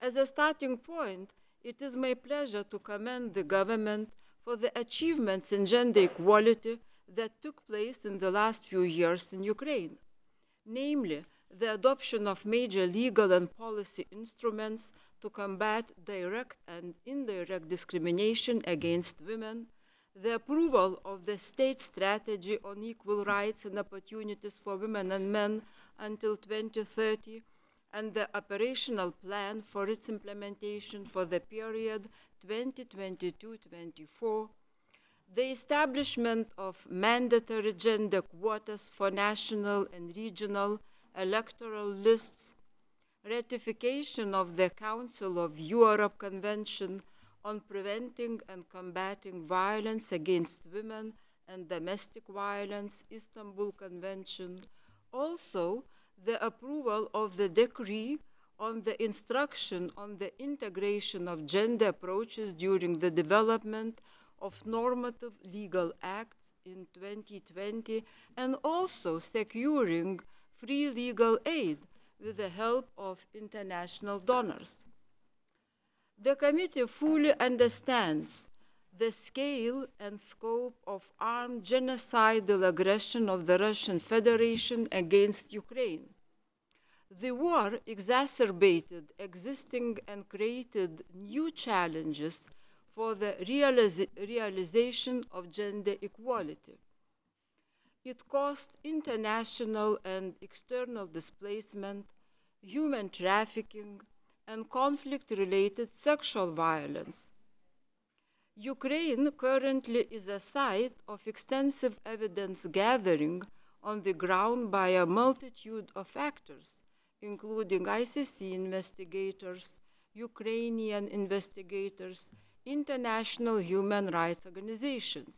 As a starting point, it is my pleasure to commend the government for the achievements in gender equality that took place in the last few years in Ukraine, namely the adoption of major legal and policy instruments to combat direct and indirect discrimination against women, the approval of the state strategy on equal rights and opportunities for women and men until 2030, and the operational plan for its implementation for the period 2022-24, the establishment of mandatory gender quotas for national and regional electoral lists, ratification of the Council of Europe Convention on Preventing and Combating Violence Against Women and Domestic Violence, Istanbul Convention, also the approval of the decree on the instruction on the integration of gender approaches during the development of normative legal acts in 2020, and also securing free legal aid with the help of international donors. The committee fully understands the scale and scope of armed genocidal aggression of the Russian Federation against Ukraine. The war exacerbated existing and created new challenges for the realization of gender equality. It caused international and external displacement, human trafficking, and conflict-related sexual violence. Ukraine currently is a site of extensive evidence gathering on the ground by a multitude of actors, including ICC investigators, Ukrainian investigators, international human rights organizations.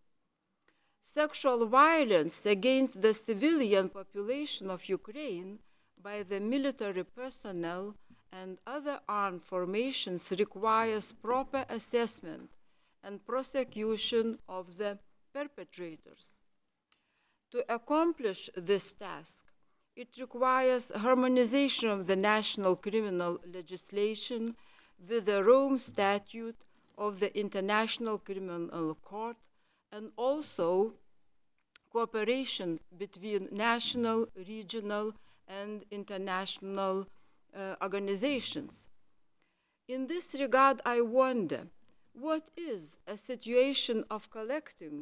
Sexual violence against the civilian population of Ukraine by the military personnel and other armed formations requires proper assessment and prosecution of the perpetrators. To accomplish this task, it requires harmonization of the national criminal legislation with the Rome Statute of the International Criminal Court, and also cooperation between national, regional, and international organizations. In this regard, I wonder, what is a situation of collecting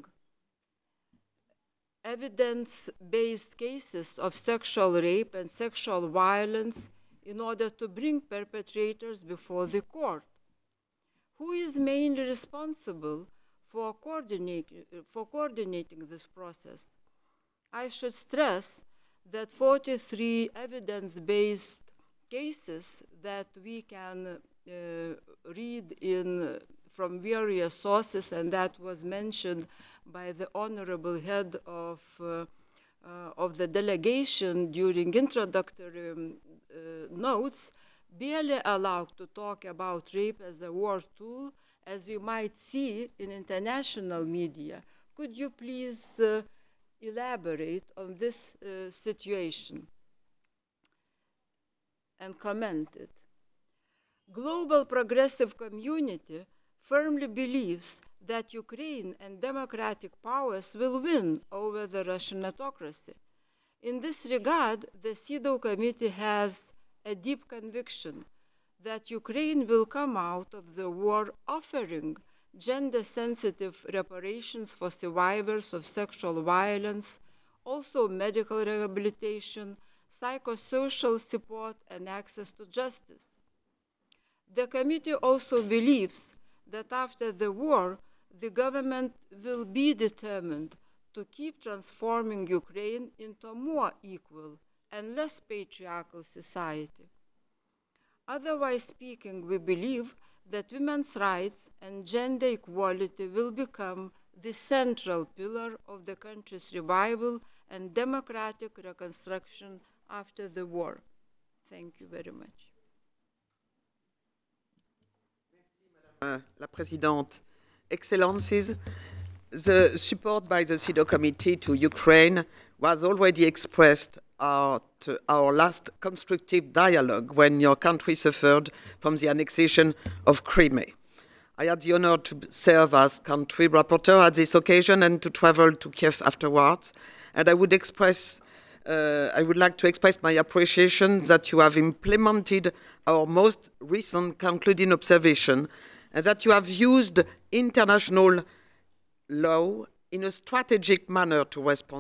evidence-based cases of sexual rape and sexual violence in order to bring perpetrators before the court? Who is mainly responsible for coordinating this process? I should stress that 43 evidence-based cases that we can read from various sources, and that was mentioned by the honorable head of the delegation during introductory notes, barely allowed to talk about rape as a war tool, as we might see in international media. Could you please elaborate on this situation and comment it? Global progressive community firmly believes that Ukraine and democratic powers will win over the Russian autocracy. In this regard, the CEDAW committee has a deep conviction that Ukraine will come out of the war offering gender-sensitive reparations for survivors of sexual violence, also medical rehabilitation, psychosocial support, and access to justice. The committee also believes that after the war, the government will be determined to keep transforming Ukraine into a more equal and less patriarchal society. Otherwise speaking, we believe that women's rights and gender equality will become the central pillar of the country's revival and democratic reconstruction after the war. Thank you very much. La Présidente, Excellencies, the support by the CEDAW Committee to Ukraine was already expressed at our last constructive dialogue when your country suffered from the annexation of Crimea. I had the honor to serve as country rapporteur at this occasion and to travel to Kiev afterwards. And I would like to express my appreciation that you have implemented our most recent concluding observation and that you have used international law in a strategic manner to respond